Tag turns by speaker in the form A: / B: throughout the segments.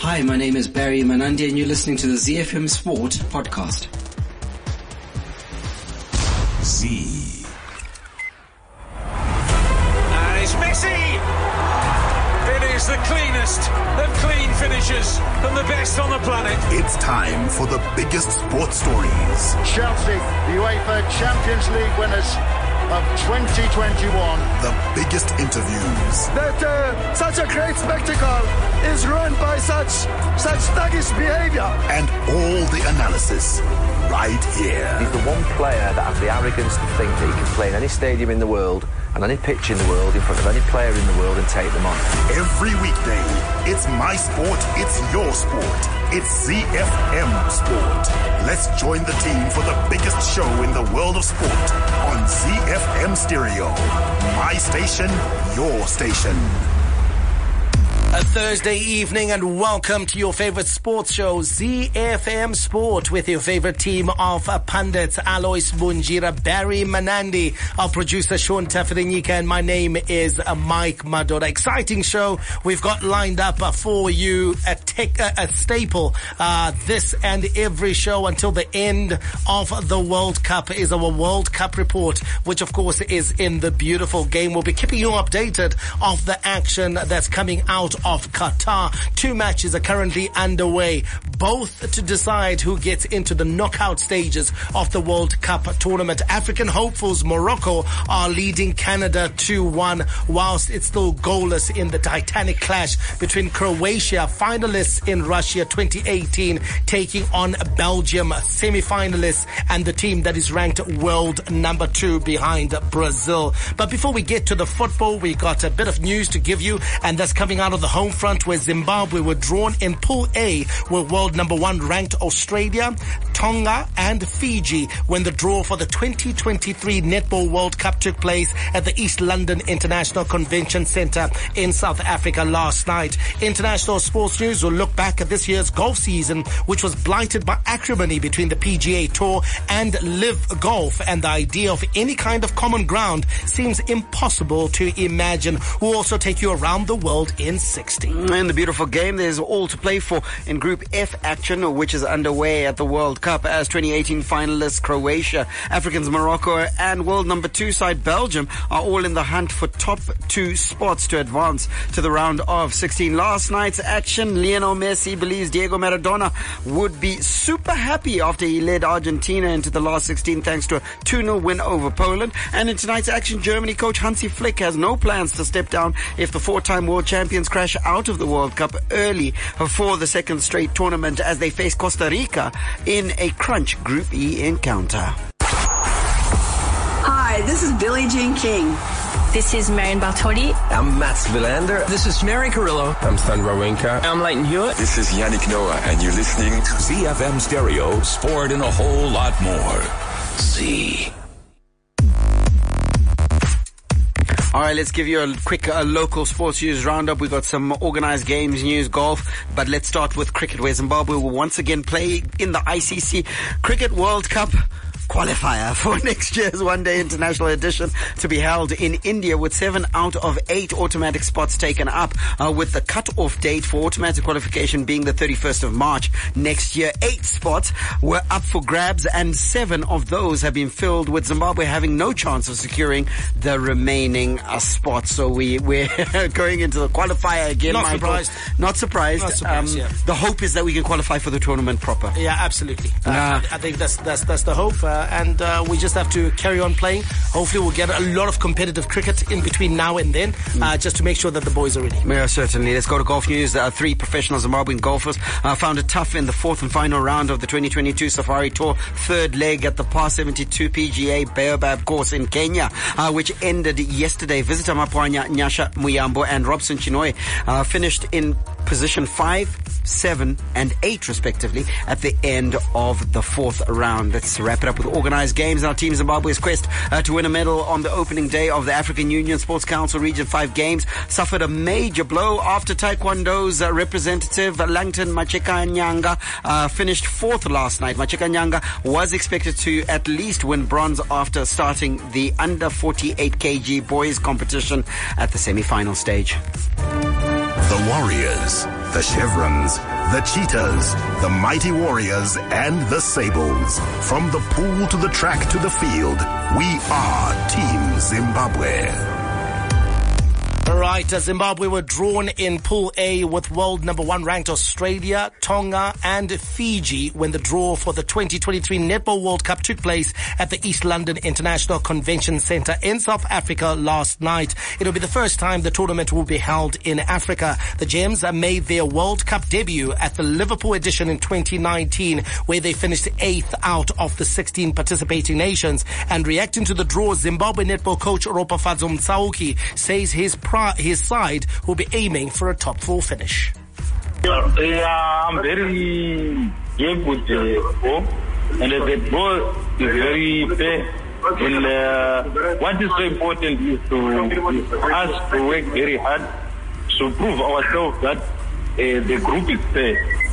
A: Hi, my name is Barry Manandi and you're listening to the ZFM Sport podcast.
B: Z.
C: And it's Messi! It is the cleanest of clean finishers and the best on the planet.
B: It's time for the biggest sports stories.
D: Chelsea, the UEFA Champions League winners of 2021.
B: The biggest interviews.
D: That such a great spectacle is ruined by such thuggish behavior.
B: And all the analysis right here.
E: He's the one player that has the arrogance to think that he can play in any stadium in the world and any pitch in the world in front of any player in the world and take them on.
B: Every weekday, it's my sport, it's your sport. It's ZFM Sport. Let's join the team for the biggest show in the world of sport on ZFM Stereo. My station, your station.
F: A Thursday evening and welcome to your favorite sports show, ZFM Sport, with your favorite team of pundits, Alois Bunjira, Barry Manandi, our producer Sean Tafarinika, and my name is Mike Madora. Exciting show we've got lined up for you, a staple this and every show until the end of the World Cup is our World Cup report, which of course is in the beautiful game. We'll be keeping you updated of the action that's coming out of Qatar. 2 matches are currently underway, both to decide who gets into the knockout stages of the World Cup tournament. African hopefuls Morocco are leading Canada 2-1, whilst it's still goalless in the titanic clash between Croatia, finalists in Russia 2018, taking on Belgium, semi-finalists, and the team that is ranked world number 2 behind Brazil. But before we get to the football, we got a bit of news to give you, and that's coming out of the home front, where Zimbabwe were drawn in Pool A with world number 1 ranked Australia, Tonga and Fiji, when the draw for the 2023 Netball World Cup took place at the East London International Convention Centre in South Africa last night. International sports news will look back at this year's golf season, which was blighted by acrimony between the PGA Tour and Live Golf, and the idea of any kind of common ground seems impossible to imagine. We'll also take you around the world in 60.
G: In the beautiful game, there's all to play for in Group F action, which is underway at the World Cup, as 2018 finalists Croatia, Africans Morocco, and world number 2 side Belgium are all in the hunt for top 2 spots to advance to the round of 16. Last night's action, Lionel Messi believes Diego Maradona would be super happy after he led Argentina into the last 16 thanks to a 2-0 win over Poland. And in tonight's action, Germany coach Hansi Flick has no plans to step down if the 4-time world champions crash out of the World Cup early for the second straight tournament as they face Costa Rica in a crunch Group E encounter.
H: Hi, this is Billie Jean King.
I: This is Marion Bartoli.
J: I'm Mats Wilander.
K: This is Mary Carrillo.
L: I'm Sandra Winka.
K: I'm Leighton Hewitt.
M: This is Yannick Noah, and you're listening to
B: ZFM Stereo, sport and a whole lot more. Z.
G: All right, let's give you a quick local sports news roundup. We've got some organized games, news, golf, but let's start with cricket, where Zimbabwe will once again play in the ICC Cricket World Cup qualifier for next year's one-day international edition to be held in India, with 7 out of 8 automatic spots taken up, with the cut-off date for automatic qualification being the 31st of March next year. 8 spots were up for grabs, and 7 of those have been filled, with Zimbabwe having no chance of securing the remaining spots. So we're going into the qualifier again.
F: Not
G: Michael.
F: surprised.
G: Not surprised.
F: Yeah.
G: The hope is that we can qualify for the tournament proper.
F: Yeah, absolutely. I think that's the hope. And we just have to carry on playing. Hopefully we'll get a lot of competitive cricket in between now and then, just to make sure that the boys are ready.
G: Yeah, certainly. Let's go to golf news. 3 professional Zimbabwean golfers found it tough in the 4th and final round of the 2022 Safari Tour 3rd leg at the Par 72 PGA Baobab course in Kenya, which ended yesterday. Visitor Mapwanya Nyasha Muyambo and Robson Chinoy finished in position 5, 7 and 8 respectively at the end of the 4th round. Let's wrap it up with organized games. Our team Zimbabwe's quest to win a medal on the opening day of the African Union Sports Council Region 5 Games suffered a major blow after Taekwondo's representative Langton Machekanyanga finished 4th last night. Machekanyanga was expected to at least win bronze after starting the under 48 kg boys competition at the semi-final stage.
B: The The Warriors, the Chevrons, the Cheetahs, the Mighty Warriors, and the Sables. From the pool to the track to the field, we are Team Zimbabwe.
F: Right, Zimbabwe were drawn in Pool A with world number 1 ranked Australia, Tonga and Fiji when the draw for the 2023 Netball World Cup took place at the East London International Convention Centre in South Africa last night. It'll be the first time the tournament will be held in Africa. The Gems made their World Cup debut at the Liverpool edition in 2019 where they finished 8th out of the 16 participating nations. And reacting to the draw, Zimbabwe netball coach Ropafadzo Mtsauki says his side will be aiming for a top 4 finish.
J: I'm very happy with the ball, and the ball is very fair. And what is so important is for us to work very hard to prove ourselves that the group is fair.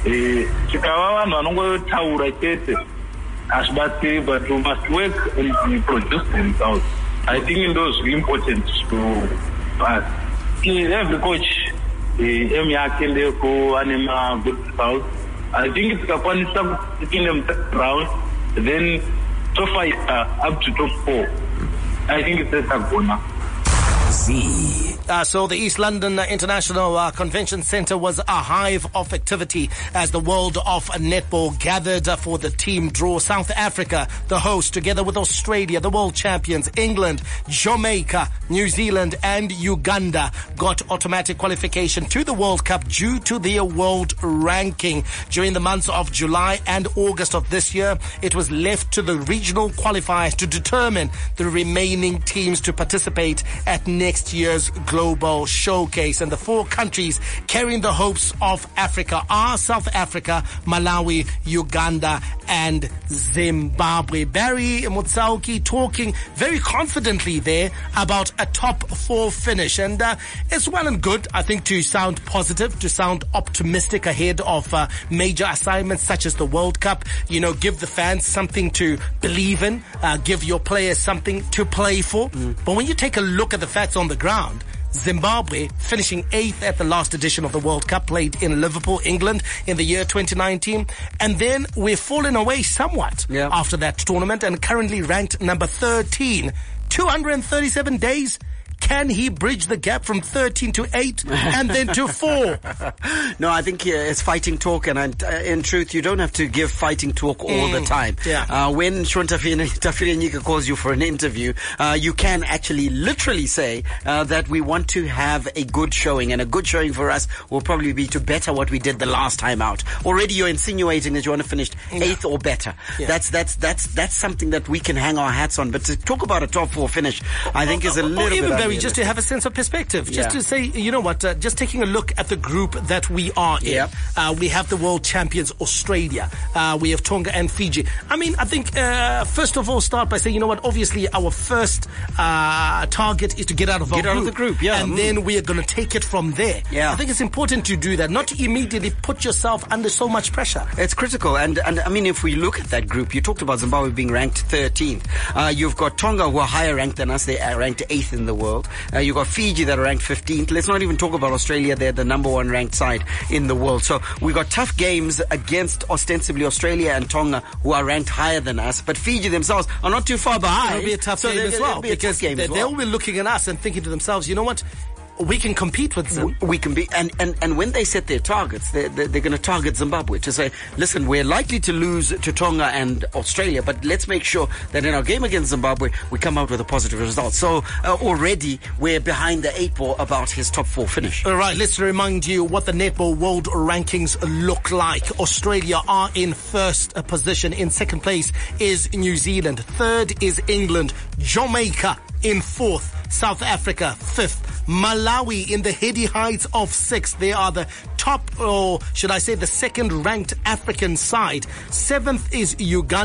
J: But we must work and produce themselves. I think those are important to us. Every coach, good result. I think it's a funny stuff taking them round. Then so far up to top 4. I think it's a Sagona.
F: So the East London International Convention Centre was a hive of activity as the world of netball gathered for the team draw. South Africa, the host, together with Australia, the world champions, England, Jamaica, New Zealand and Uganda got automatic qualification to the World Cup due to their world ranking. During the months of July and August of this year, it was left to the regional qualifiers to determine the remaining teams to participate at next year's Global Showcase. And the 4 countries carrying the hopes of Africa are South Africa, Malawi, Uganda and Zimbabwe. Barry Mtsauki talking very confidently there about a top 4 finish. And it's well and good, I think, to sound positive, to sound optimistic ahead of major assignments such as the World Cup. You know, give the fans something to believe in, give your players something to play for. But when you take a look at the facts on the ground, Zimbabwe finishing 8th at the last edition of the World Cup played in Liverpool, England in the year 2019. And then we're falling away somewhat after that tournament and currently ranked number 13. 237 days. Can he bridge the gap from 13 to 8 and then to 4?
G: No, I think it's fighting talk, and in truth, you don't have to give fighting talk all the time. When Sean Tafire calls you for an interview, you can actually literally say that we want to have a good showing, and a good showing for us will probably be to better what we did the last time out. Already you're insinuating that you want to finish 8th or better. That's something that we can hang our hats on. But to talk about a top 4 finish, I think is a little bit
F: just to have a sense of perspective, just to say, you know what, just taking a look at the group that we are in. We have the world champions Australia, we have Tonga and Fiji. I mean, I think first of all start by saying, you know what, obviously our first target is to get out of
G: the group,
F: and then we are going to take it from there. I think it's important to do that, not to immediately put yourself under so much pressure.
G: It's critical, and I mean, if we look at that group, you talked about Zimbabwe being ranked 13th. You've got Tonga, who are higher ranked than us. They are ranked 8th in the world. You've got Fiji that are ranked 15th. Let's not even talk about Australia. They're the number 1 ranked side in the world. So we've got tough games against ostensibly Australia and Tonga, who are ranked higher than us. But Fiji themselves are not too far behind.
F: It'll be a tough game as well, because they'll be looking at us and thinking to themselves, you know what, we can compete with them.
G: We can be, and when they set their targets, they're going to target Zimbabwe to say, listen, we're likely to lose to Tonga and Australia, but let's make sure that in our game against Zimbabwe, we come out with a positive result. So already we're behind the 8 ball about his top 4 finish.
F: All right, let's remind you what the Netball World Rankings look like. Australia are in 1st position. In 2nd place is New Zealand. 3rd is England. Jamaica in 4th. South Africa 5th. Malawi in the heady heights of 6th. They are the top, or should I say the 2nd ranked African side. 7th is Uganda.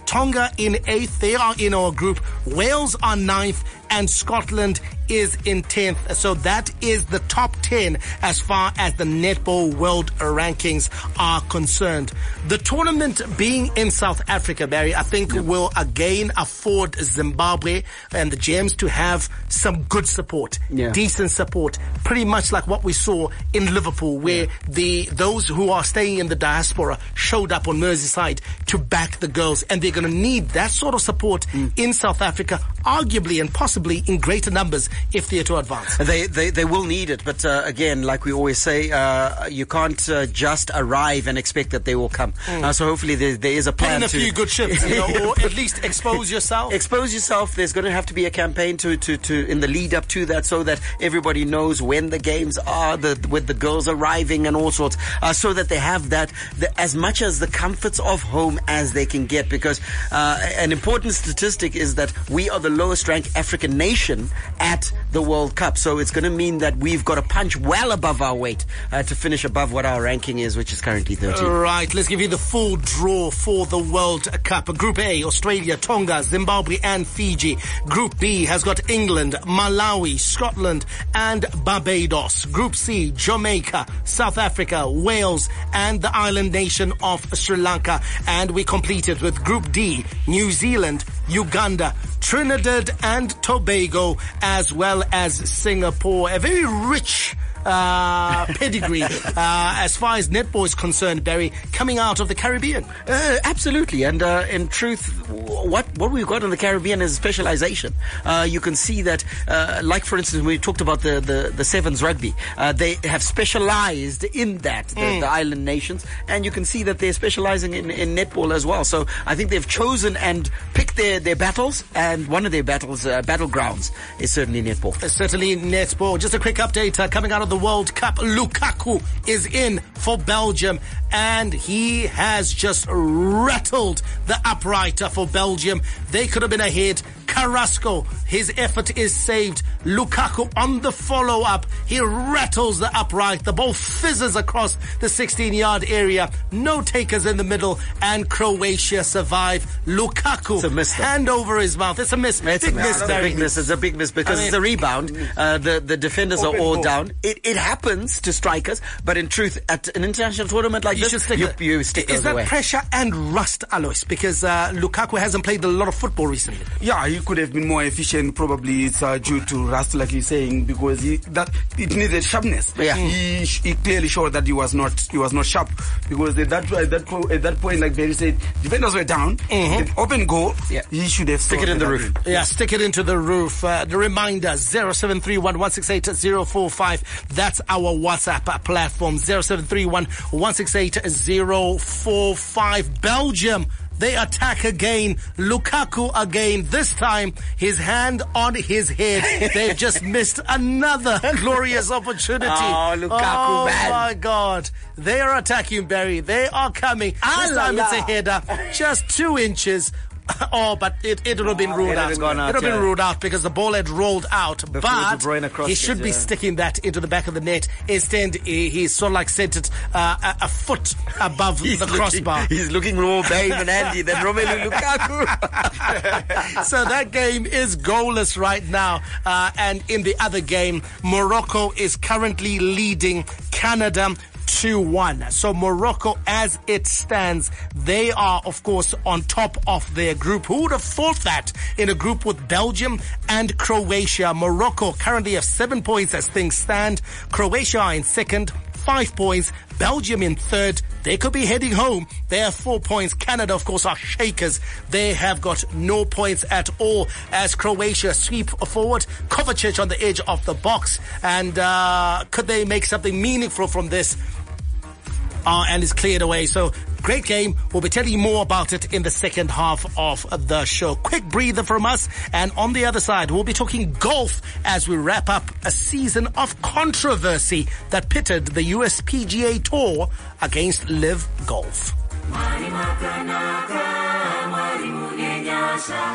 F: Tonga in 8th. They are in our group. Wales are 9th. And Scotland is in 10th. So that is the top 10 as far as the Netball World Rankings are concerned. The tournament being in South Africa, Barry, I think will again afford Zimbabwe and the Gems to have some good support, decent support, pretty much like what we saw in Liverpool, where those who are staying in the diaspora showed up on Merseyside to back the girls, and they're going to need that sort of support in South Africa, arguably and possibly in greater numbers if they're to advance.
G: They will need it, but again, like we always say, you can't just arrive and expect that they will come. So hopefully there is a plan.
F: Put in a few good shifts, or at least expose yourself.
G: Expose yourself. There's going to have to be a campaign to in the lead up to that, so that everybody knows when the games are, with the girls arriving and all sorts, so that they have that as much as the comforts of home as they can get. Because an important statistic is that we are the lowest ranked African nation at the World Cup. So it's going to mean that we've got to punch well above our weight to finish above what our ranking is, which is currently 13.
F: Right, let's give you the full draw for the World Cup. Group A, Australia, Tonga, Zimbabwe and Fiji. Group B has got England, Malawi, Scotland and Barbados. Group C, Jamaica, South Africa, Wales and the island nation of Sri Lanka. And we completed with Group D, New Zealand, Uganda, Trinidad and Tobago, as well as Singapore. A very rich pedigree as far as netball is concerned, Barry, coming out of the Caribbean.
G: Absolutely, and in truth, what we've got in the Caribbean is specialization. You can see that, like for instance, we talked about the Sevens rugby. They have specialized in that, the island nations, and you can see that they're specializing in netball as well. So I think they've chosen and picked their battles, and one of their battlegrounds is certainly netball.
F: Certainly netball. Just a quick update coming out of the World Cup. Lukaku is in for Belgium, and he has just rattled the upright for Belgium. They could have been ahead. Carrasco, his effort is saved. Lukaku on the follow-up. He rattles the upright. The ball fizzes across the 16-yard area. No takers in the middle, and Croatia survive. Lukaku,
G: it's a miss,
F: hand over his mouth. It's a miss.
G: It's a big miss. It's a big miss because it's a rebound. The defenders are all down. It happens to strikers, but in truth, at an international tournament like this, you stick those away.
F: Is that pressure and rust, Alois? Because Lukaku hasn't played a lot of football recently.
K: Yeah, he could have been more efficient. Probably it's due to rust, like you're saying, because it needed sharpness.
G: Yeah.
K: He clearly showed that he was not sharp, because at that point, like Barry said, defenders were down. The open goal, he should have
G: stick it in the roof.
F: Yeah, stick it into the roof. The reminder: 0731-168-045. That's our WhatsApp platform. 0731-168-045. Belgium, they attack again. Lukaku again. This time, his hand on his head. They've just missed another glorious opportunity.
G: Oh, Lukaku, man.
F: Oh, my God. They are attacking, Barry. They are coming. This time it's a header. Just 2 inches. But it would have been ruled out. It would have been ruled out because the ball had rolled out. But he should be sticking that into the back of the net. Instead, he's sort of like sent it a foot above the crossbar.
G: He's looking more Babe and Andy than Romelu Lukaku.
F: So that game is goalless right now. And in the other game, Morocco is currently leading Canada 2-1. So Morocco, as it stands, they are, of course, on top of their group. Who would have thought that in a group with Belgium and Croatia? Morocco currently have 7 points as things stand. Croatia are in second, 5 points. Belgium in third. They could be heading home. They have 4 points. Canada, of course, are shakers. They have got no points at all as Croatia sweep forward. Kovacic on the edge of the box. And could they make something meaningful from this? And it's cleared away. So great game. We'll be telling you more about it in the second half of the show. Quick breather from us. And on the other side, we'll be talking golf as we wrap up a season of controversy that pitted the US PGA Tour against Live Golf.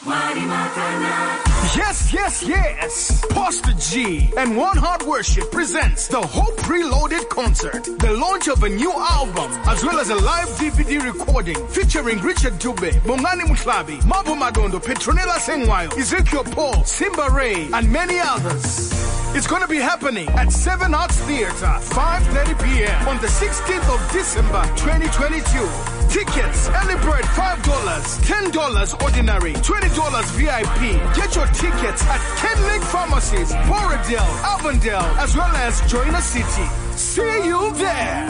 L: Yes, yes, yes. Pastor G and One Heart Worship presents the Hope Preloaded Concert. The launch of a new album, as well as a live DVD recording featuring Richard Dube, Bongani Mutlabi, Mabo Madondo, Petronella Sengwayo, Ezekiel Paul, Simba Ray, and many others. It's going to be happening at 7 Arts Theatre, 5:30 p.m. on the 16th of December, 2022. Tickets, early bird $5, $10 ordinary, $20 VIP. Get your tickets at Kenlink Pharmacies, Borodale, Avondale, as well as Joiner City. See you there.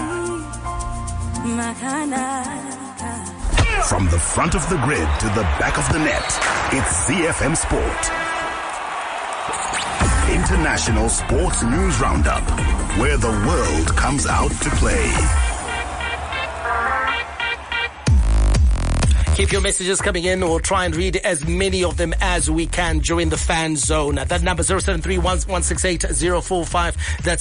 B: From the front of the grid to the back of the net, it's ZFM Sport. International Sports News Roundup, where the world comes out to play.
F: Keep your messages coming in. We'll try and read as many of them as we can during the fan zone. That number 0731-168-045. That's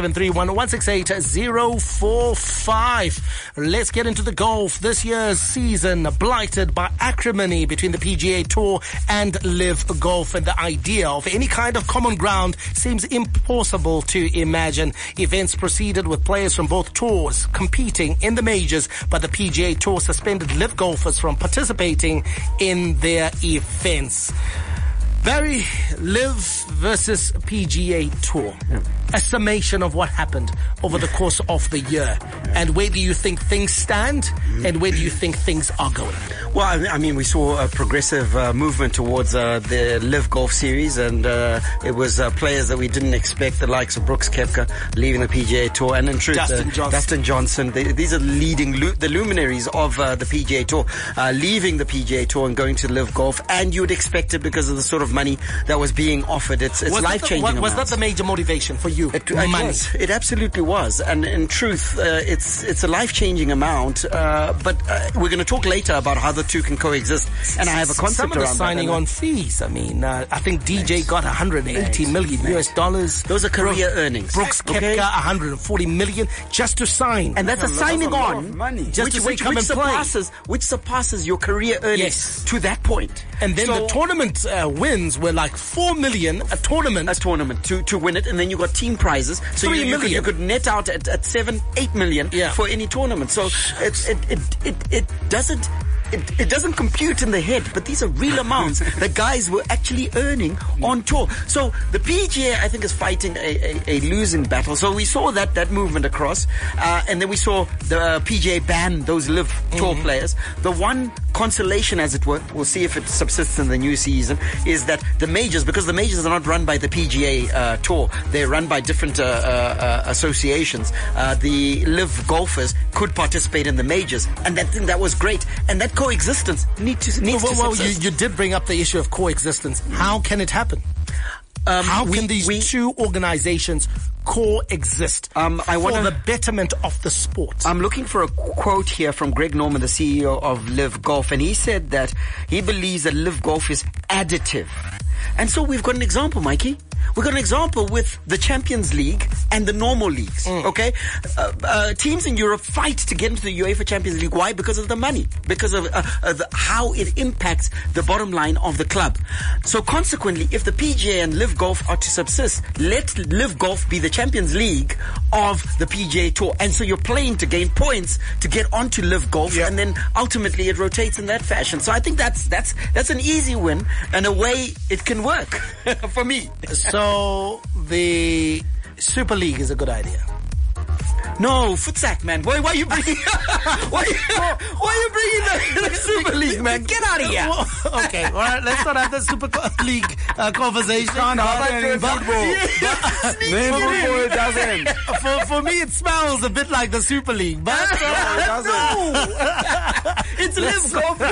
F: 0731-168-045. Let's get into the golf. This year's season blighted by acrimony between the PGA Tour and Live Golf, and the idea of any kind of common ground seems impossible to imagine. Events proceeded with players from both tours competing in the majors, but the PGA Tour suspended Live golfers from participating in their events. Barry, Live versus PGA Tour. A summation of what happened over the course of the year. And where do you think things stand? And where do you think things are going?
G: Well, I mean, we saw a progressive movement towards the Live Golf Series, and it was players that we didn't expect, the likes of Brooks Koepka leaving the PGA Tour, and in truth, Dustin Johnson. These are the luminaries of the PGA Tour, leaving the PGA Tour and going to Live Golf, and you would expect it because of the sort of money that was being offered. It's life-changing.
F: Was that the major motivation for you?
G: It was. It absolutely was. And in truth, it's a life-changing amount. But we're going to talk later about how the two can coexist. And I have a concept around that.
F: Some of the signing on fees. I mean, I think DJ got $180 million US dollars.
G: Those are career earnings.
F: Brooks Koepka, $140 million just to sign.
G: And that's a signing on money. Just which surpasses your career earnings to that point.
F: And then the tournament wins were like $4 million a tournament
G: to win it, and then you got team prizes, so you could net out at $7-8 million for any tournament. So it doesn't compute in the head, but these are real amounts that guys were actually earning on tour. So the PGA, I think, is fighting a losing battle. So we saw that movement across, and then we saw the PGA ban those Live Tour players. The one consolation, as it were, we'll see if it subsists in the new season, is that the majors, because the majors are not run by the PGA Tour, they're run by different associations. The Live golfers could participate in the majors, and that was great. And that coexistence needs to subsist.
F: You did bring up the issue of coexistence. How can it happen? How can these two organizations coexist for the betterment of the sport?
G: I'm looking for a quote here from Greg Norman, the CEO of Live Golf, and he said that he believes that Live Golf is additive. And so we've got an example, Mikey. We've got an example with the Champions League and the normal leagues, okay? Teams in Europe fight to get into the UEFA Champions League. Why? Because of the money. Because of how it impacts the bottom line of the club. So consequently, if the PGA and Live Golf are to subsist, let Live Golf be the Champions League of the PGA Tour. And so you're playing to gain points to get onto Live Golf, and then ultimately it rotates in that fashion. So I think that's an easy win and a way it can work for me.
F: So the Super League is a good idea.
G: No, Futsack, man. Why are you bringing? why are you bringing the Super League, man? Get out of here.
F: Okay, all right. Let's not have the Super League conversation. For me, it smells a bit like the Super League, but
G: it's Live Golf.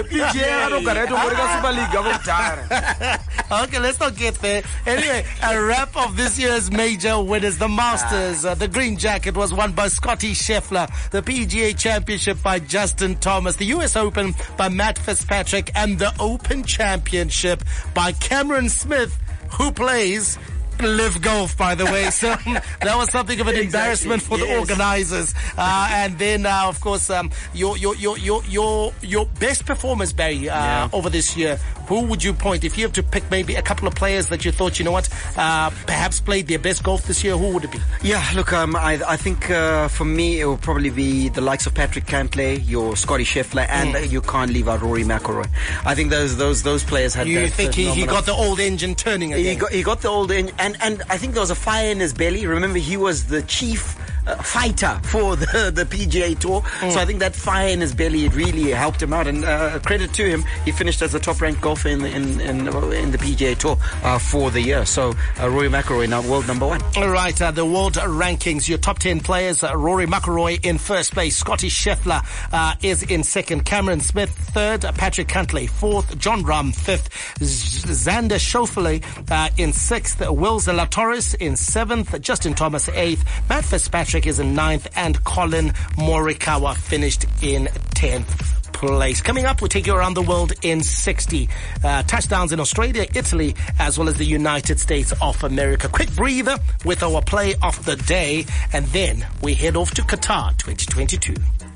F: Okay, let's not get there. Anyway, a wrap of this year's major winners, the Masters. The green jacket was won by Scotty Scheffler, the PGA Championship by Justin Thomas, the US Open by Matt Fitzpatrick, and the Open Championship by Cameron Smith, who plays Live Golf, by the way. So that was something of an embarrassment for the organizers. And then, of course, your best performers, Barry, over this year who would you point? If you have to pick maybe a couple of players that you thought, you know what, perhaps played their best golf this year, who would it be?
G: Yeah, look, I think for me it will probably be the likes of Patrick Cantlay, your Scotty Scheffler, and you can't leave out Rory McIlroy. I think those players had.
F: You think he got the old engine turning again?
G: He got the old engine, and I think there was a fire in his belly. Remember, he was the chief fighter for the PGA Tour. So I think that fire in his belly, it really helped him out. And credit to him, he finished as the top-ranked golfer in the PGA Tour for the year. So Rory McIlroy now world number one.
F: All right, the world rankings, your top 10 players, Rory McIlroy in first place, Scotty Scheffler is in second, Cameron Smith third, Patrick Cantlay fourth, Jon Rahm fifth, Xander Schauffele in sixth, Will Zalatoris in seventh, Justin Thomas eighth, Matt Fitzpatrick is in ninth, and Colin Morikawa finished in 10th place. Coming up, we'll take you around the world in 60 touchdowns in Australia, Italy, as well as the United States of America. Quick breather with our play of the day, and then we head off to Qatar 2022.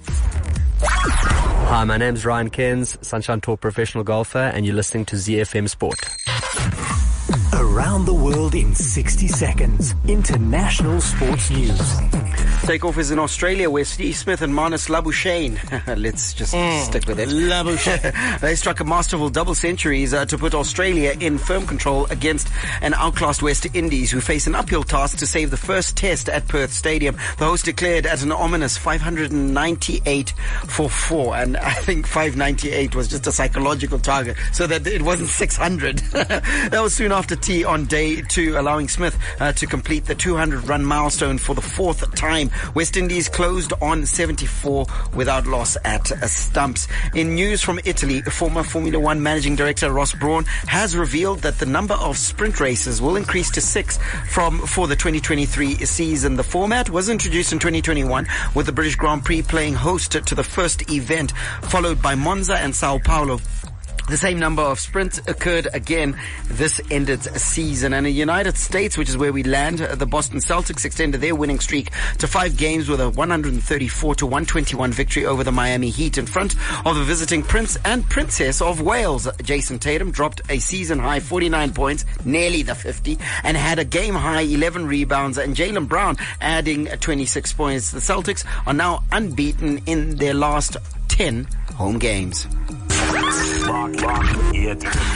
N: Hi, my name's Ryan Cairns, Sunshine Tour professional golfer, and you're listening to ZFM Sport.
O: Around the world in 60 seconds. International sports news.
G: Takeoff is in Australia, where Steve Smith and Marnus Labuschagne, let's just stick with it.
F: Labuschagne.
G: They struck a masterful double centuries to put Australia in firm control against an outclassed West Indies, who face an uphill task to save the first test at Perth Stadium. The host declared at an ominous 598 for 4, and I think 598 was just a psychological target, so that it wasn't 600. That was soon after tea on day 2, allowing Smith to complete the 200-run milestone for the 4th time. West Indies closed on 74 without loss at stumps. In news from Italy, former Formula One managing director Ross Brawn has revealed that the number of sprint races will increase to 6 for the 2023 season. The format was introduced in 2021, with the British Grand Prix playing host to the first event, followed by Monza and Sao Paulo. The same number of sprints occurred again this ended season. And in the United States, which is where we land, the Boston Celtics extended their winning streak to 5 games with a 134-121 victory over the Miami Heat in front of the visiting Prince and Princess of Wales. Jason Tatum dropped a season-high 49 points, nearly the 50, and had a game-high 11 rebounds, and Jaylen Brown adding 26 points. The Celtics are now unbeaten in their last 10 home games.
B: Rock it.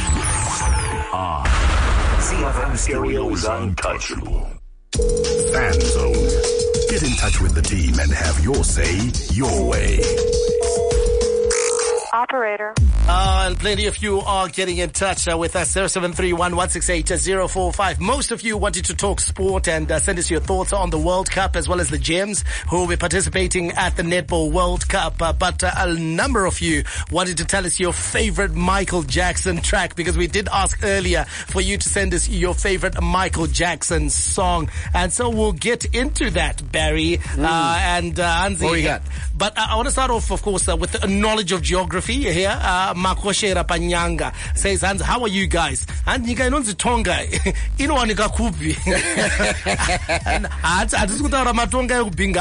B: ZFM Stereo's Untouchable. Fan Zone. Get in touch with the team and have your say your way.
P: Operator.
F: And plenty of you are getting in touch with us, 0731-168-045. Most of you wanted to talk sport and send us your thoughts on the World Cup, as well as the Gems who will be participating at the Netball World Cup. But a number of you wanted to tell us your favorite Michael Jackson track, because we did ask earlier for you to send us your favorite Michael Jackson song. And so we'll get into that, Barry and Hansi.
K: What we got?
F: But I want to start off, of course, with a knowledge of geography here. Makoshera Panyanga says, Hans, how are you guys? And you guys know the Tonga. You know, Anika Kubi. And I just got out of my Tonga Binga.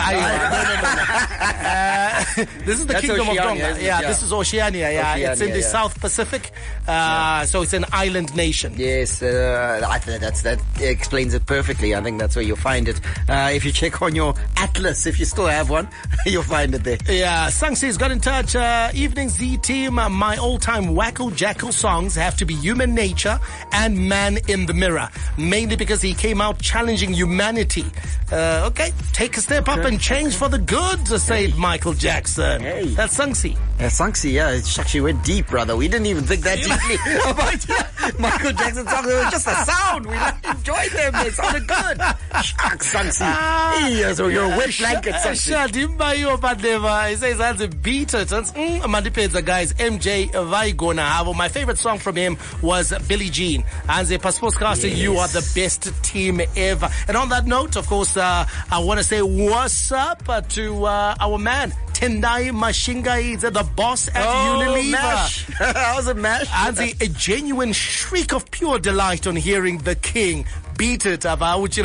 F: This is the Kingdom of Tonga. Yeah, this is Oceania. Yeah, it's in the South Pacific. So it's an island nation.
G: Yes, I think that explains it perfectly. I think that's where you'll find it. If you check on your atlas, if you still have one, you'll find it there.
F: Yeah, Sangsi's got in touch. Evening Z team, my all-time Wacko Jackal songs have to be Human Nature and Man in the Mirror, mainly because he came out challenging humanity. Okay, take a step up and change for the good, said Michael Jackson.
G: Hey.
F: That's Sangsi.
G: Sangsi, yeah, it actually went deep, brother. We didn't even think that deeply about Michael Jackson songs. It was just a sound. We enjoyed them. They sounded good. Shucks, Sangsi. So you're a wet blanket, Sangsi.
F: He says that's a beat it. Mandipedza guys, MJ Vaigona. My favorite song from him was Billie Jean. And the Passportcaster, you are the best team ever. And on that note, of course, I want to say what's up to our man Tendai Mashingai, the boss at Unilever.
G: Mash. How's it, Mash?
F: And a genuine shriek of pure delight on hearing the king beat it. So Mash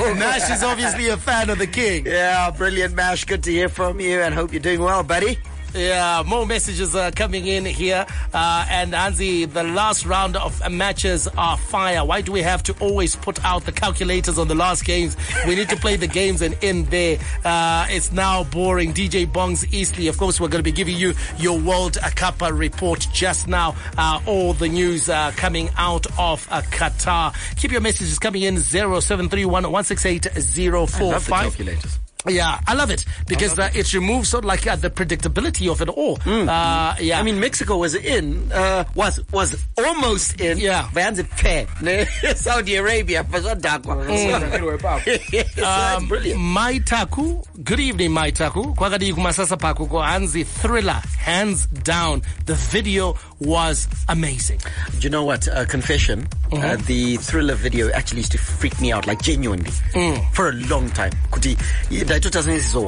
F: is obviously a fan of the king.
G: Yeah, brilliant, Mash. Good to hear from you and hope you're doing well, buddy.
F: Yeah, more messages are coming in here. And Hansi, the last round of matches are fire. Why do we have to always put out the calculators on the last games? We need to play the games and end there. It's now boring. DJ Bongs Eastleigh, of course, we're going to be giving you your World Cup report just now. All the news coming out of Qatar. Keep your messages coming in 0731 168 045.
G: I love the calculators.
F: Yeah, I love it because it removes sort of like the predictability of it all. Yeah,
G: I mean, Mexico was in, was almost in.
F: Yeah,
G: Saudi Arabia.
F: Brilliant. Mai Taku, good evening, Mai Taku. Kwagadi kumasasa paku ko Hansi Thriller, hands down. The video was amazing.
G: Do you know what? Confession. The Thriller video actually used to freak me out, like genuinely, for a long time. It was a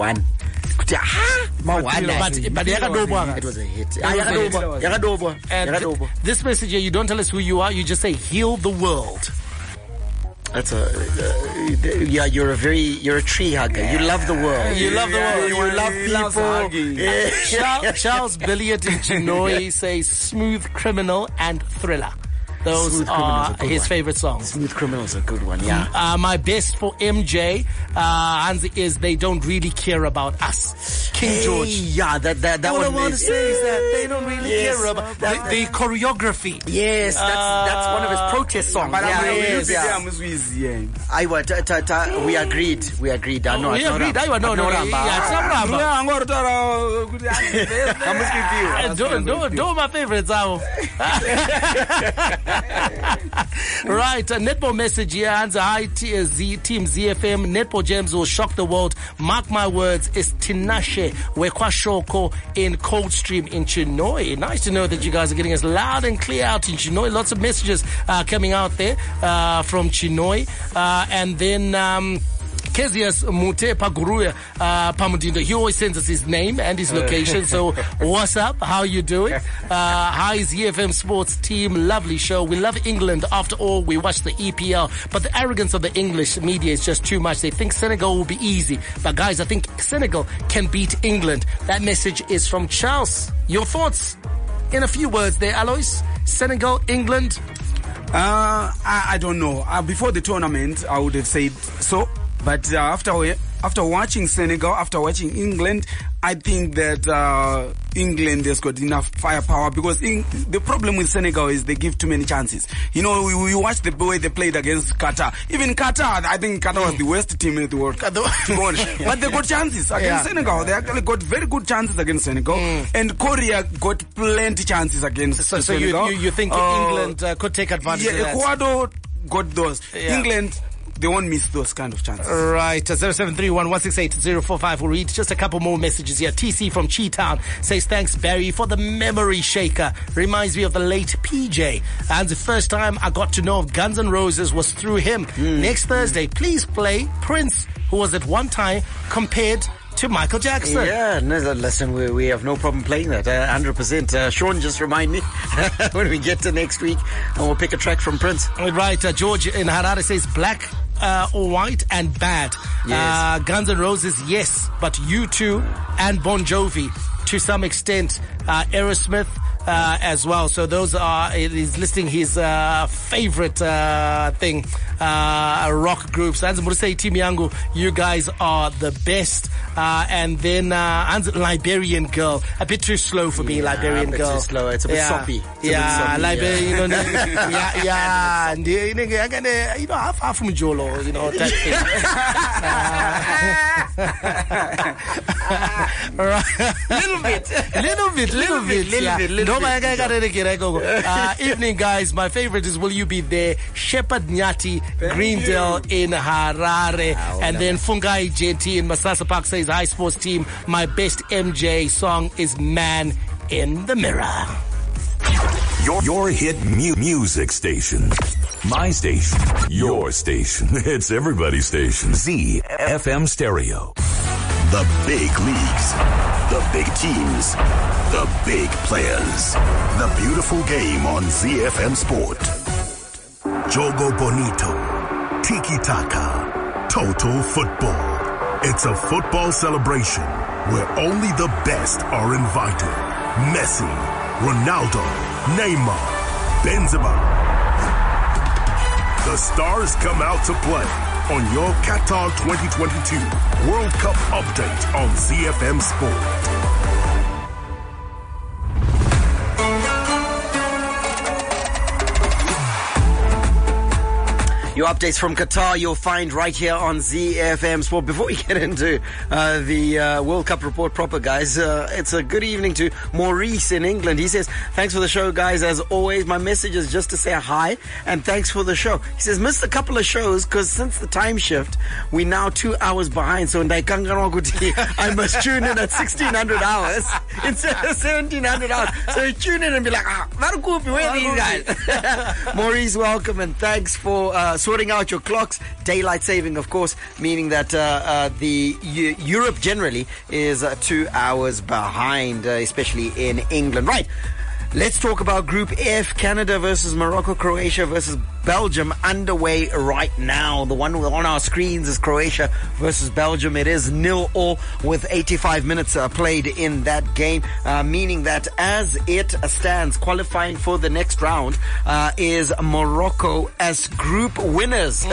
G: hit.
F: And this message here, you don't tell us who you are, you just say heal the world.
G: That's you're a tree hugger. You love the world.
F: You love the world.
G: You love people.
F: Charles Billiard in Chinoy says Smooth Criminal and Thriller. Those are his favorite songs.
G: Smooth Criminal's a good one, yeah.
F: My best for MJ, Hansi, is They Don't Really Care About Us. King George.
G: Yeah, that
F: what
G: one.
F: I want to say is that they don't really care about the choreography.
G: Yes, that's one of his protest songs. We agreed. We agreed.
F: No. It's not my favorites. Right, a netball message here. Hi, Team ZFM. Netball Gems will shock the world. Mark my words. It's Tinashe Wekwashoko in Coldstream in Chinoy. Nice to know that you guys are getting us loud and clear out in Chinoy. Lots of messages coming out there from Chinoy. And then Kezias Mute Paguruya Pamudindo. He always sends us his name and his location. So what's up? How you doing? Hi, ZFM Sports team. Lovely show. We love England. After all, we watch the EPL. But the arrogance of the English media is just too much. They think Senegal will be easy. But guys, I think Senegal can beat England. That message is from Charles. Your thoughts? In a few words there, Alois. Senegal, England?
K: I don't know. Before the tournament, I would have said so. But after watching Senegal, after watching England, I think that England has got enough firepower because the problem with Senegal is they give too many chances. You know, we watched the way they played against Qatar. Even Qatar, I think Qatar was the worst team in the world. But they got chances against Senegal. They actually got very good chances against Senegal. And Korea got plenty chances against Senegal.
F: So you think England could take advantage of that?
K: Ecuador got those. Yeah. England, they won't miss those kind of chances.
F: Right. 0731 168 045. We'll read just a couple more messages here. TC from Cheetown says, thanks, Barry, for the memory shaker. Reminds me of the late PJ. And the first time I got to know of Guns N' Roses was through him. Next Thursday, please play Prince, who was at one time compared to Michael Jackson.
G: Yeah, no, listen, we have no problem playing that, 100%. Sean, just remind me when we get to next week, and we'll pick a track from Prince.
F: Right, George in Harare says, black or white and bad. Yes. Guns N' Roses, yes, but U2 and Bon Jovi to some extent. Aerosmith as well. So those are, he's listing his favorite rock groups. I'm going to say, Team Yangu, you guys are the best. And then Liberian Girl, a bit too slow for me. Liberian Girl,
G: too slow. It's a bit soppy.
F: Liberian. And you know, half from Jolo, you know, that thing. Little bit. Evening, guys. My favorite is Will You Be There? Shepherd Nyati, Greendale in Harare. And then Fungai JT in Masasa Park says, hi, sports team. My best MJ song is Man in the Mirror.
B: Your hit music station. My station. Your station. It's everybody's station. ZFM Stereo. The big leagues. The big teams. The big players. The beautiful game on ZFM Sport. Jogo Bonito. Tiki Taka. Total football. It's a football celebration where only the best are invited. Messi, Ronaldo, Neymar, Benzema. The stars come out to play on your Qatar 2022 World Cup update on ZFM Sport.
G: Your updates from Qatar you'll find right here on ZFM Sport. Before we get into the World Cup report proper, guys, it's a good evening to Maurice in England. He says, thanks for the show, guys. As always, my message is just to say hi and thanks for the show. He says, missed a couple of shows because since the time shift, we're now 2 hours behind. So I must tune in at 1600 hours instead of 1700 hours. So you tune in and be like, where are these guys? Maurice, welcome and thanks for sorting out your clocks. Daylight saving, of course, meaning that the Europe generally is 2 hours behind, especially in England. Right. Let's talk about Group F. Canada versus Morocco, Croatia versus Belgium underway right now. The one on our screens is Croatia versus Belgium. It is 0-0 with 85 minutes played in that game, meaning that as it stands, qualifying for the next round is Morocco as group winners.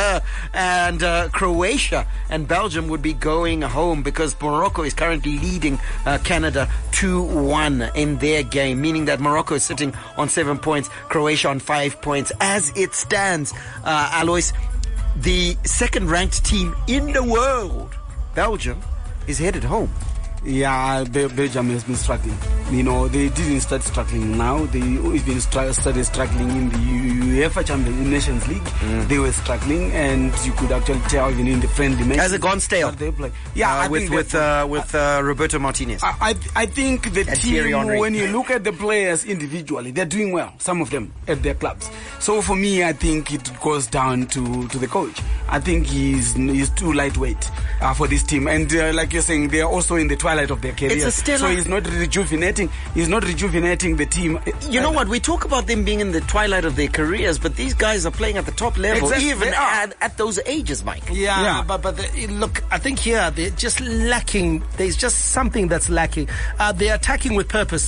G: And Croatia and Belgium would be going home because Morocco is currently leading Canada 2-1 in their game, meaning that Morocco is sitting on 7 points, Croatia on 5 points. As it stands, Alois, the second-ranked team in the world, Belgium, is headed home.
K: Yeah, Belgium has been struggling. You know, they didn't start struggling now. They even started struggling in the UEFA Champions Nations League. They were struggling, and you could actually tell even in the friendly matches.
G: Has it gone stale?
K: Yeah,
G: with Roberto Martinez.
K: I think the team, when you look at the players individually, they're doing well. Some of them at their clubs. So for me, I think it goes down to the coach. I think he's too lightweight for this team, and like you're saying, they are also in the twilight of their career. So he's not rejuvenating. He's not rejuvenating the team.
G: You know what? We talk about them being in the twilight of their careers, but these guys are playing at the top level, even at those ages, Mike.
F: But look, I think here they're just lacking. There's just something that's lacking. They're attacking with purpose.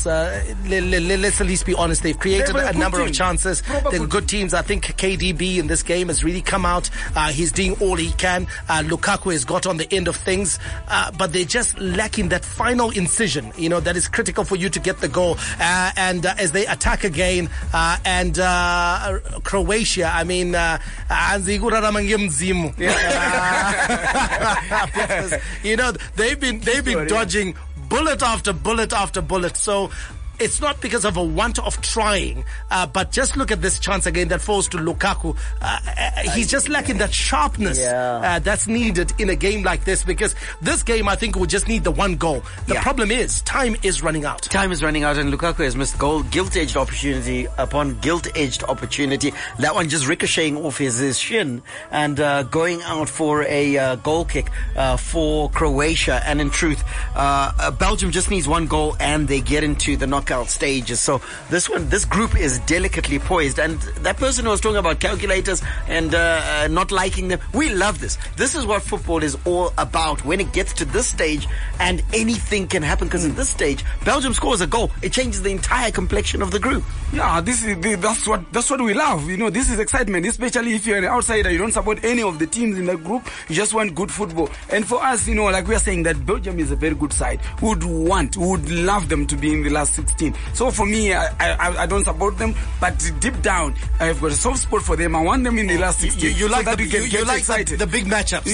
F: Let's at least be honest. They've created a number of chances. They're good teams. I think KDB in this game has really come out. He's doing all he can. Lukaku has got on the end of things, but they're just lacking that final incision, you know, that is critical for you to get the goal. And as they attack again, and Croatia, I mean, you know, they've been dodging bullet after bullet after bullet. So it's not because of a want of trying, but just look at this chance again that falls to Lukaku. He's just lacking that sharpness that's needed in a game like this, because this game, I think, will just need the one goal. The problem is, time is running out.
G: Time is running out, and Lukaku has missed guilt-edged opportunity upon guilt-edged opportunity. That one just ricocheting off his shin and going out for a goal kick for Croatia. And in truth, Belgium just needs one goal and they get into the knockout stages. So this group is delicately poised, and that person who was talking about calculators and not liking them, we love this. This is what football is all about. When it gets to this stage, and anything can happen, because at this stage, Belgium scores a goal, it changes the entire complexion of the group.
K: Yeah, that's what we love. You know, this is excitement, especially if you're an outsider. You don't support any of the teams in the group. You just want good football. And for us, you know, like we are saying, that Belgium is a very good side. Would love them to be in the last 16. So for me, I don't support them, but deep down, I've got a soft spot for them. I want them in the last 16.
F: You like
K: so that we can get excited.
F: The big matchups.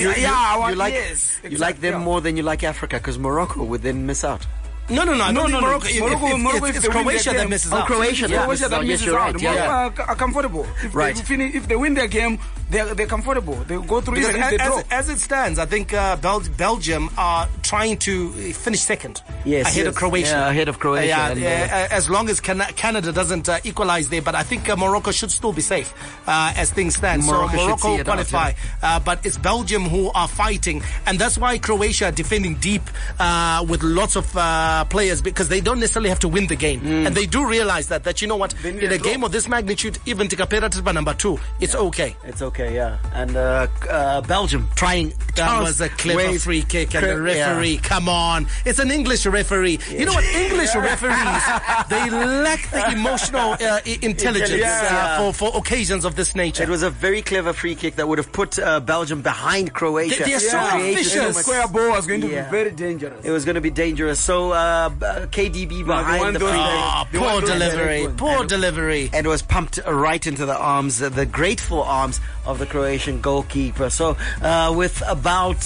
G: You like them more than you like Africa, because Morocco would then miss out.
F: No. Morocco. It's Croatia that misses out.
G: Croatia that misses out.
K: Morocco are comfortable. If they win their game, they're comfortable. They go through even if they draw.
F: As it stands, I think Belgium are trying to finish second ahead of Croatia.
G: Yeah, ahead of Croatia.
F: As long as Canada doesn't equalize there, but I think Morocco should still be safe as things stand. Morocco qualify, but it's Belgium who are fighting, and that's why Croatia are defending deep with lots of players, because they don't necessarily have to win the game, and they do realize that you know what, in a game of this magnitude, even Tikapera Tiba number 2, it's okay.
G: It's okay. Okay, yeah. And Belgium trying.
F: That was a clever free kick, and the referee, come on. It's an English referee. Yeah. You know what? English referees, they lack the emotional intelligence for occasions of this nature.
G: It was a very clever free kick that would have put Belgium behind Croatia.
F: They're so vicious.
K: The square ball was going to be very dangerous.
G: It was going to be dangerous. So KDB behind the free
F: kick. Poor delivery.
G: And it was pumped right into the arms, the grateful arms of the Croatian goalkeeper. So with about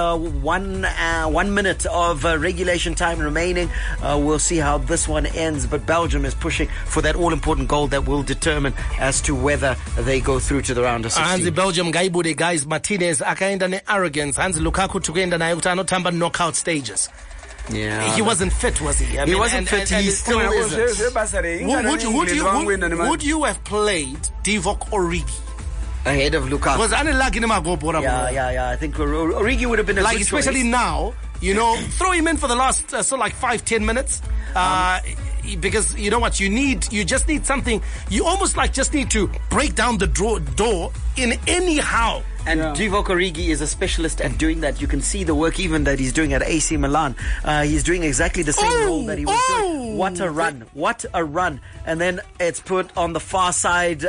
G: 1 minute of regulation time remaining, we'll see how this one ends. But Belgium is pushing for that all-important goal that will determine as to whether they go through to the round of 16.
F: Hansi Belgium ngaibude guys Martinez akaenda ne-arrogance. Hansi Lukaku tukuenda naye kuti anotamba knockout stages.
G: Yeah,
F: he wasn't fit, was he?
G: He wasn't fit. He still isn't.
F: Would you have played Divock Origi
G: ahead of Lukaku? Yeah. I think Origi would have been a good
F: especially
G: choice.
F: Now, throw him in for the last 5-10 minutes. Because you know what, you just need something. You almost just need to break down the door in anyhow.
G: And Divock Origi is a specialist at doing that. You can see the work even that he's doing at AC Milan. He's doing exactly the same role that he was doing. What a run. And then it's put on the far side.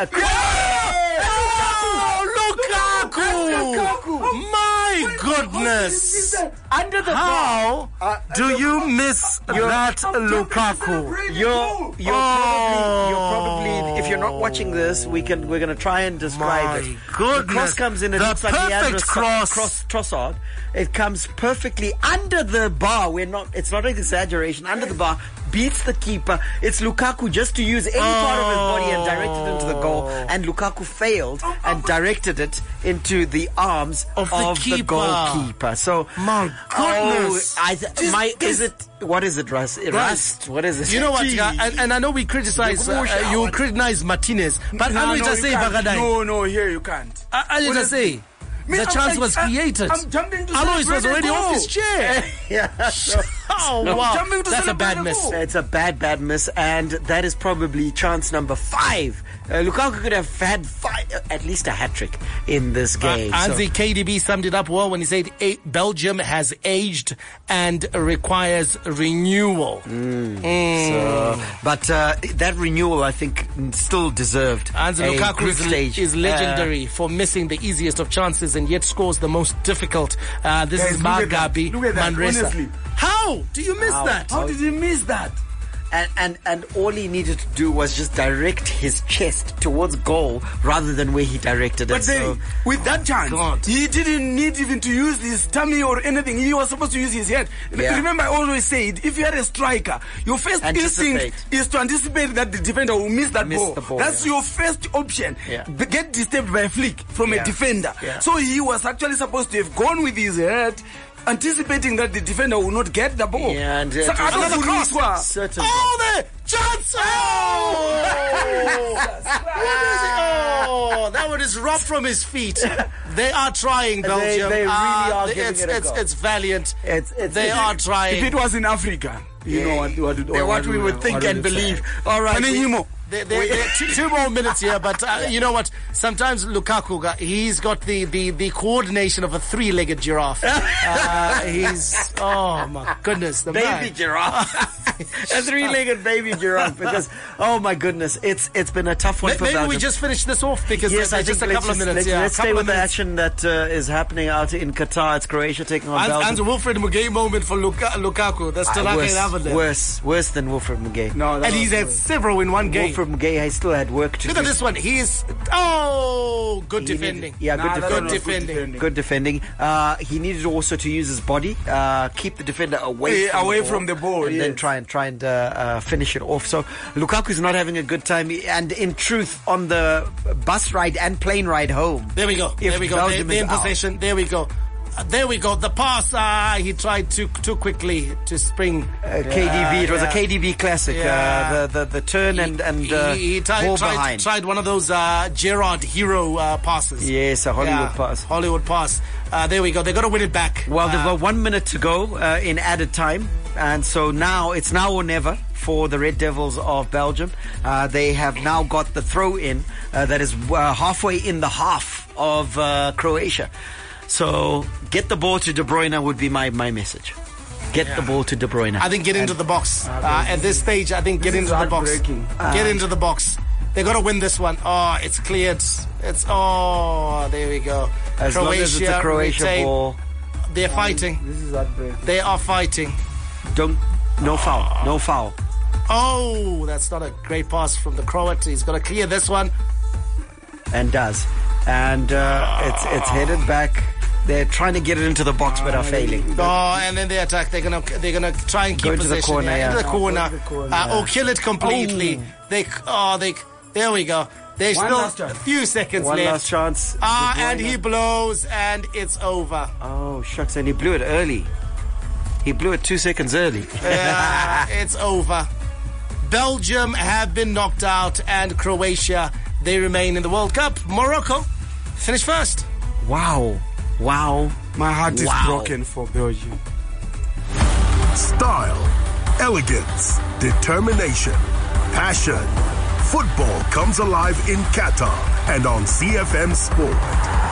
F: Lukaku! My goodness!
G: Under the
F: How do you miss that Lukaku?
G: You're probably, if you're not watching this, we're going to try and describe it.
F: Goodness.
G: The cross comes in, it looks like Leandro Trossard. It comes perfectly under the bar. It's not an exaggeration. Under the bar, beats the keeper. It's Lukaku just to use any part of his body and direct it into the goal. And Lukaku failed and directed it into the arms of the goalkeeper. So,
F: my goodness.
G: What is it, Russ? Rust? What is it?
F: You know what? And I know we criticize, you criticize Martinez, but I know just say Bagadai.
K: No, here you can't.
F: I just say. The chance was created. Alois was already off his chair. Wow. That's a bad miss.
G: It's a bad miss, and that is probably chance number 5. Lukaku could have had at least a hat-trick in this game.
F: Hansi KDB summed it up well when he said Belgium has aged and requires renewal.
G: But that renewal, I think, still deserved.
F: Hansi Lukaku is legendary for missing the easiest of chances and yet scores the most difficult. This is Magabi Manresa. How do you miss that?
K: How did you miss that?
G: And all he needed to do was just direct his chest towards goal rather than where he directed it.
K: But then, with that chance, he didn't need even to use his tummy or anything. He was supposed to use his head. Yeah. Remember, I always said, if you are a striker, your first instinct is to anticipate that the defender will miss that ball. That's your first option.
G: Yeah.
K: Get disturbed by a flick from a defender. Yeah. So he was actually supposed to have gone with his head, anticipating that the defender will not get the ball.
G: Yeah, and
F: another cross.
G: Certainly.
F: The chance! That one is robbed from his feet. They are trying, Belgium.
G: They really are giving it a go.
F: It's valiant. They are trying.
K: If it was in Africa, you know
G: what we would think and believe. All right.
F: There are 2 more minutes here, but you know what? Sometimes Lukaku, he's got the coordination of a 3-legged giraffe. Oh my goodness, the
G: baby giraffe, a 3-legged baby giraffe. Because oh my goodness, it's been a tough one for Belgium.
F: Maybe we just finish this off because there's just a couple of minutes.
G: Let's stay with the action that is happening out in Qatar. It's Croatia taking on Belgium.
F: And a Wilfred Muguay moment for Lukaku. That's
G: worse than Wilfred Muguay.
F: No, and he's had several in one game.
G: Wilfred Muguay still had work to do.
F: Look at this one. Good defending.
G: Good defending. He needed also to use his body, keep the defender away from the ball, and then try and finish it off. So Lukaku's not having a good time. And in truth, on the bus ride and plane ride home,
F: there we go. They're in possession. There we go. There we go. The pass. He tried too quickly to spring.
G: KDB. It was a KDB classic. The turn
F: he tried one of those Gerrard hero passes.
G: Yes, a Hollywood pass.
F: There we go. They got to win it back.
G: Well, they've got 1 minute to go in added time. And so now it's now or never for the Red Devils of Belgium. They have now got the throw-in that is halfway in the half of Croatia. So get the ball to De Bruyne would be my message. Get the ball to De Bruyne.
F: I think get into the box. At this stage, I think get into the box. Get into the box. They got to win this one. Oh, it's cleared. There we go.
G: As long as it's a Croatia ball.
F: They're fighting.
K: This is heartbreaking.
F: They are fighting.
G: No foul. No foul.
F: Oh, that's not a great pass from the Croat. He's got to clear this one.
G: And does. And it's headed back. They're trying to get it into the box, but are failing.
F: Oh, and then they attack. They're gonna try and keep possession. Into the corner. Kill it completely. There we go. There's still a few seconds left.
G: One last chance.
F: And he blows, and it's over.
G: Oh, shucks. And he blew it early. He blew it 2 seconds early.
F: It's over. Belgium have been knocked out, and Croatia, they remain in the World Cup. Morocco finished first.
G: Wow.
K: My heart is broken for Belgium.
B: Style, elegance, determination, passion. Football comes alive in Qatar and on CFM Sport.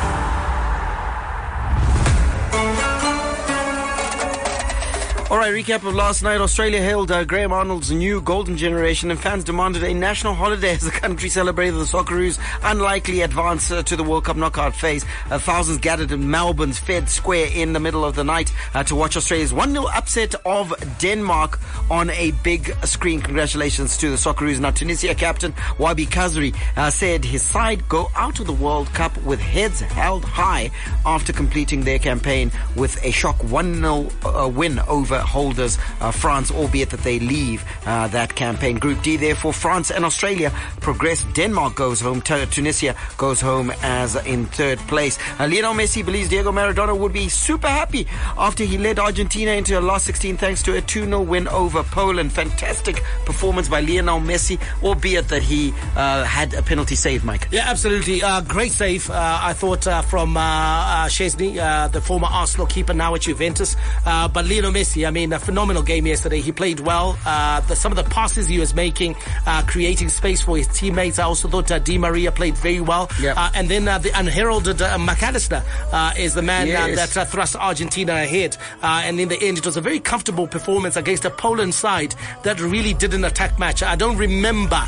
G: All right, recap of last night. Australia hailed Graham Arnold's new golden generation, and fans demanded a national holiday as the country celebrated the Socceroos' unlikely advance to the World Cup knockout phase. Thousands gathered in Melbourne's Fed Square in the middle of the night to watch Australia's 1-0 upset of Denmark on a big screen. Congratulations to the Socceroos. Now, Tunisia captain Wabi Kazri said his side go out of the World Cup with heads held high after completing their campaign with a shock 1-0 win over holders France, albeit that they leave that campaign. Group D, therefore, France and Australia progress. Denmark goes home. Tunisia goes home as in third place. Lionel Messi believes Diego Maradona would be super happy after he led Argentina into a last 16 thanks to a 2-0 win over Poland. Fantastic performance by Lionel Messi, albeit that he had a penalty save, Mike.
F: Yeah, absolutely. Great save, I thought, from Szczesny, the former Arsenal keeper, now at Juventus. But Lionel Messi, I mean, a phenomenal game yesterday. He played well. Some of the passes he was making, creating space for his teammates. I also thought Di Maria played very well. Yep. And then the unheralded McAllister is the man that thrust Argentina ahead. And in the end, it was a very comfortable performance against a Poland side that really did an attack match. I don't remember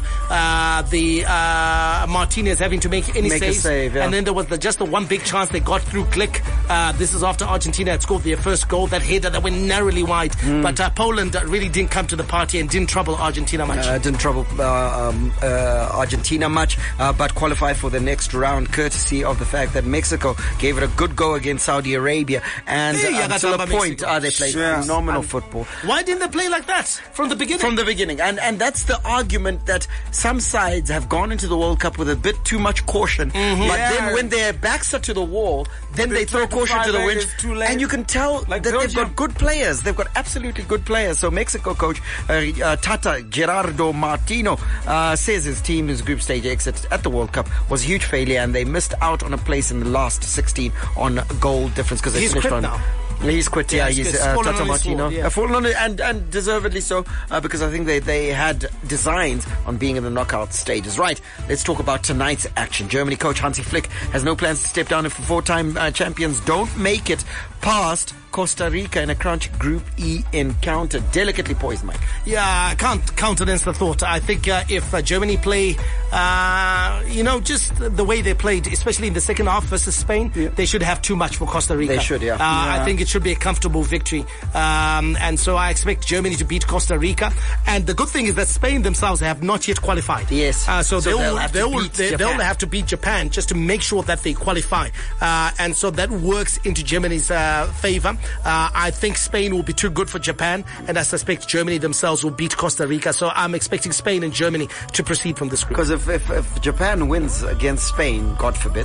F: the Martinez having to make any saves.
G: Save, yeah.
F: And then there was just the one big chance they got through Glick. This is after Argentina had scored their first goal. That header that went narrowly wide. But Poland really didn't come to the party and didn't trouble Argentina much.
G: Didn't trouble Argentina much, but qualified for the next round courtesy of the fact that Mexico gave it a good go against Saudi Arabia. And until a point, they played phenomenal football.
F: Why didn't they play like that from the beginning?
G: From the beginning. And that's the argument that some sides have gone into the World Cup with a bit too much caution. Mm-hmm. But then when their backs are to the wall, then they throw caution to the wind. And you can tell that they've got good players. They've got absolutely good players. So Mexico coach Tata Gerardo Martino says his team, his group stage exit at the World Cup was a huge failure, and they missed out on a place in the last 16 on goal difference because they finished on.
F: Now.
G: He's quit, he's Tata Martino. Fallen on it, and deservedly so, because I think they had designs on being in the knockout stages. Right, let's talk about tonight's action. Germany coach Hansi Flick has no plans to step down if the four-time champions don't make it past Costa Rica in a crunch Group E encounter. Delicately poised, Mike.
F: Yeah, I can't countenance the thought. I think if Germany play, just the way they played, especially in the second half versus Spain, they should have too much for Costa Rica.
G: They should,
F: I think it should be a comfortable victory. And so I expect Germany to beat Costa Rica. And the good thing is that Spain themselves have not yet qualified.
G: Yes.
F: So they'll have to beat Japan just to make sure that they qualify. And so that works into Germany's favor. I think Spain will be too good for Japan, and I suspect Germany themselves will beat Costa Rica. So I'm expecting Spain and Germany to proceed from this group.
G: Because if Japan wins against Spain, God forbid,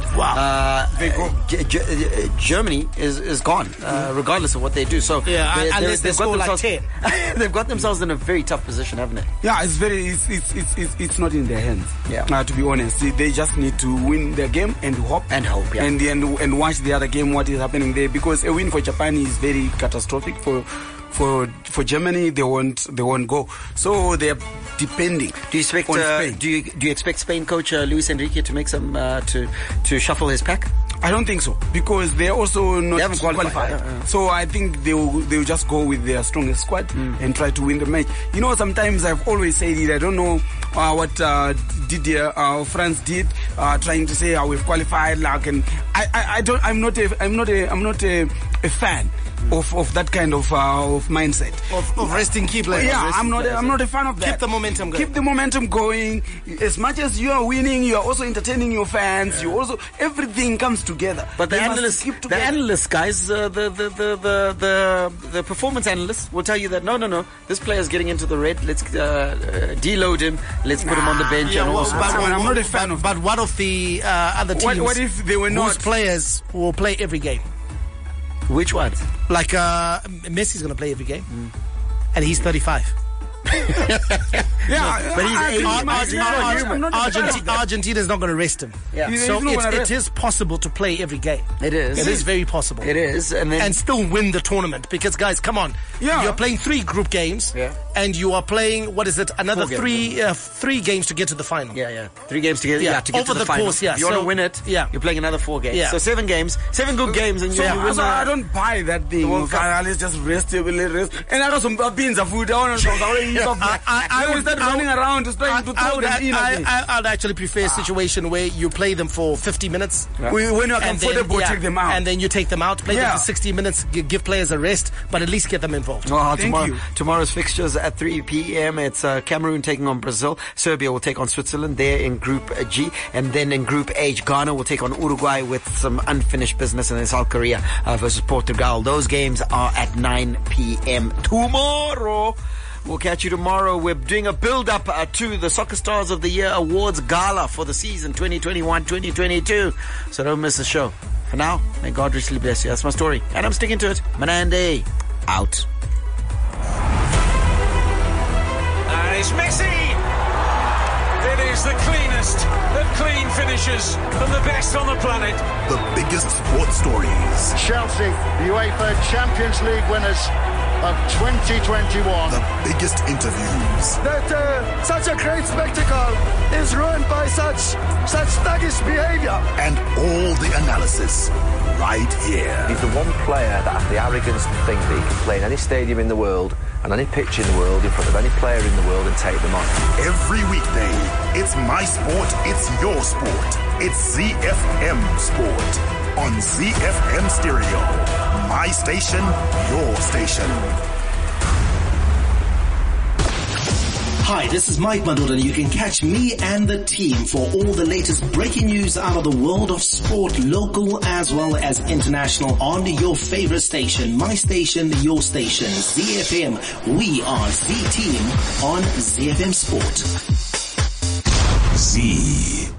G: Germany is gone, regardless of what they do. So
F: unless they score like 10.
G: They've got themselves in a very tough position, haven't they?
K: Yeah, it's not in their hands.
G: Yeah.
K: To be honest, they just need to win their game and hope.
G: And watch
K: the other game, what is happening there, because a win for Japan is very catastrophic for for Germany, they won't go. So they're depending.
G: Do you expect
K: on Spain.
G: do you expect Spain coach Luis Enrique to make some to shuffle his pack?
K: I don't think so, because they're also not qualified. So I think they'll just go with their strongest squad and try to win the match. You know, sometimes I've always said it. I don't know what Didier France did, trying to say how we've qualified. Like, and I'm not a fan of that kind of mindset
F: of resting key players.
K: Yeah, I'm not a fan of that.
F: Keep the momentum going.
K: Keep the momentum going. As much as you are winning, you are also entertaining your fans. You also, everything comes together.
G: But the analysts, guys, the performance analysts will tell you that no, this player is getting into the red. Let's deload him. Let's put him on the bench.
F: Yeah,
G: and
F: I'm not a fan of. But what of the other teams?
K: What if they were not?
F: Whose players will play every game?
G: Which ones?
F: Like Messi's going to play every game, and he's 35.
K: Yeah,
G: but
F: Argentina's not going to rest him.
G: Yeah.
F: So it is possible to play every game.
G: It is.
F: It is very possible.
G: It is,
F: and still win the tournament. Because guys, come on, you're playing 3 group games, and you are playing another 3 games to get to the final.
G: 3 games to get to get to the final.
F: Course,
G: if you want to win it, you're playing another 4 games.
F: Yeah.
G: So 7 games, 7 good games, and you win.
K: So I don't buy that thing. Let's just rest. And I got some beans of food. I was running around just trying to throw them in.
F: I'd actually prefer a situation where you play them for 50 minutes.
K: When you're comfortable, take them out.
F: And then you take them out, play them for 60 minutes, give players a rest, but at least get them involved.
G: Tomorrow's fixtures at 3 p.m. It's Cameroon taking on Brazil. Serbia will take on Switzerland. They're in Group G. And then in Group H, Ghana will take on Uruguay with some unfinished business. And then South Korea versus Portugal. Those games are at 9 p.m. tomorrow. We'll catch you tomorrow. We're doing a build-up to the Soccer Stars of the Year Awards Gala for the season 2021-2022. So don't miss the show. For now, may God richly bless you. That's my story. And I'm sticking to it. Manande, out.
C: And it's Messi! It is the cleanest of clean finishes and the best on the planet.
B: The biggest sports stories.
D: Chelsea, UEFA Champions League winners of 2021.
B: The biggest interviews.
D: That such a great spectacle is ruined by such thuggish behavior.
B: And all the analysis right here.
E: He's the one player that has the arrogance to think that he can play in any stadium in the world and any pitch in the world in front of any player in the world and take them on.
B: Every weekday, it's my sport, it's your sport. It's ZFM Sport on ZFM Stereo. My station, your station.
A: Hi, this is Mike Madoda, and you can catch me and the team for all the latest breaking news out of the world of sport, local as well as international, on your favorite station, my station, your station, ZFM. We are Z Team on ZFM Sport.
B: Z.